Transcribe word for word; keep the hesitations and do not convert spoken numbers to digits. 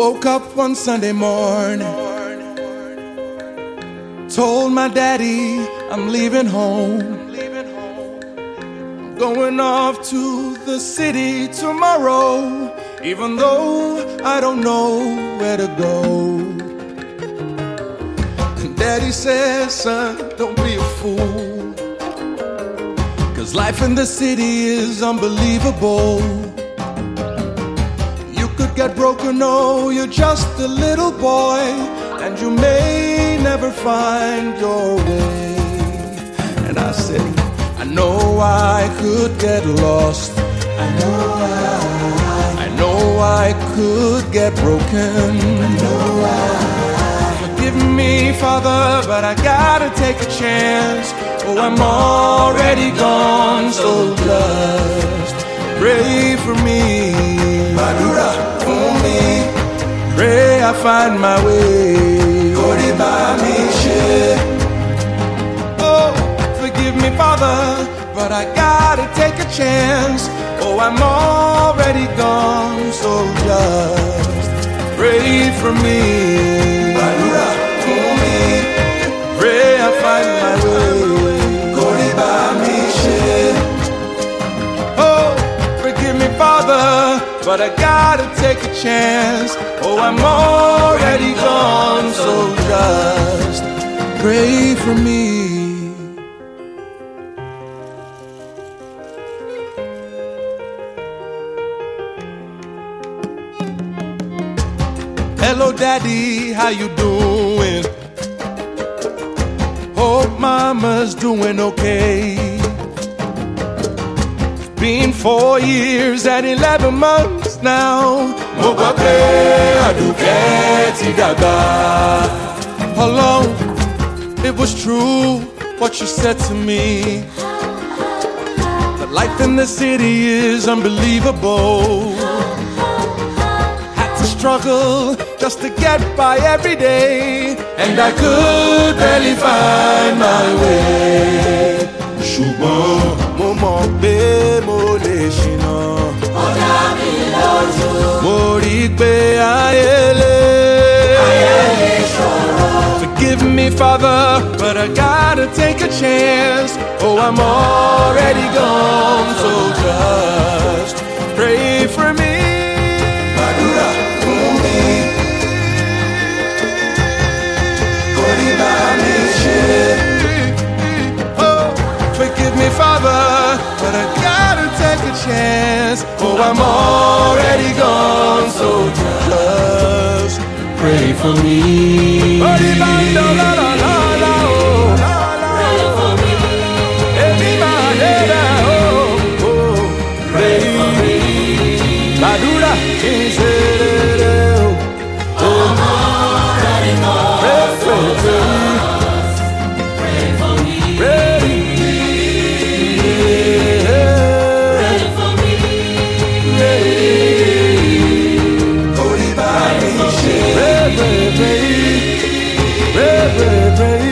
Woke up one Sunday morning, told my daddy I'm leaving home. I'm going off to the city tomorrow, even though I don't know where to go. And daddy says, son, don't be a fool, 'cause life in the city is unbelievable. You could get broken, oh, you're just a little boy, and you may never find your way. And I said, I know I could get lost, I know I, I know I could get broken, I know I, forgive me, Father, but I gotta take a chance. Oh, I'm already gone, so just pray for me. Madura for me, pray I find my way. Oh, forgive me, Father, but I gotta take a chance. Oh, I'm already gone, so just pray for me. Madura for me, pray I find my way. Oh, forgive me, Father, but I gotta take a chance. Oh, I'm already gone, so just pray for me. Hello, Daddy, how you doing? Hope Mama's doing okay. Been four years and eleven months now. Hello, it was true what you said to me, that life in the city is unbelievable. Had to struggle just to get by every day, and I could barely find my way. Ṣùgbọ́n mo mọ̀ pé mo lè ṣìnà. Ó dá mi lójú. Mo rí pé ayé lè. Ayé lè ṣòro. Forgive me, Father, but I gotta take a chance. Oh, I'm already gone, so just pray for me. Gbàdúrà fún mi. Kò ní bá mi ṣe. Forgive me, Father, but I gotta take a chance. Oh, I'm already gone, so just pray for me. Pray for me. Pray for me. Madura, I'm already gone. Pray for me. Pray for me. Pray. Pray, pray, pray, pray, pray.